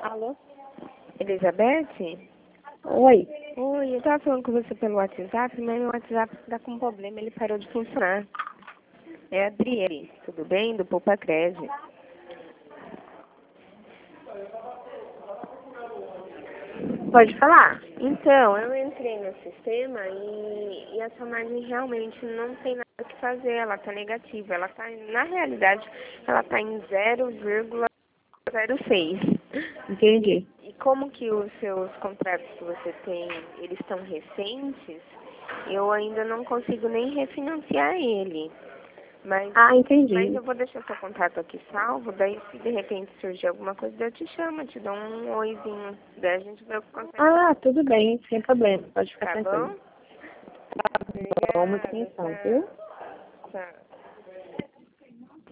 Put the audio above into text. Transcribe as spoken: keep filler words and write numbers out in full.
Alô? Elizabeth? Oi. Oi, eu tava falando com você pelo WhatsApp, mas meu WhatsApp tá com um problema, ele parou de funcionar. É a Adriele, tudo bem? Do Poupa Cred. Pode falar? Então, eu entrei no sistema e, e a sua margem realmente não tem nada o que fazer, ela tá negativa. Ela tá, na realidade, ela tá em zero vírgula zero seis. Entendi. E como que os seus contratos que você tem, eles estão recentes, eu ainda não consigo nem refinanciar ele. Mas, Ah, mas entendi. eu vou deixar seu contato aqui salvo, daí se de repente surgir alguma coisa, eu te chamo, eu te dou um oizinho. Daí a gente vê o que consegue. Ah, tudo bem, sem problema. Pode ficar Tá tranquilo. bom? Tá bom, muita Obrigada, atenção, viu? tchau. Tchau.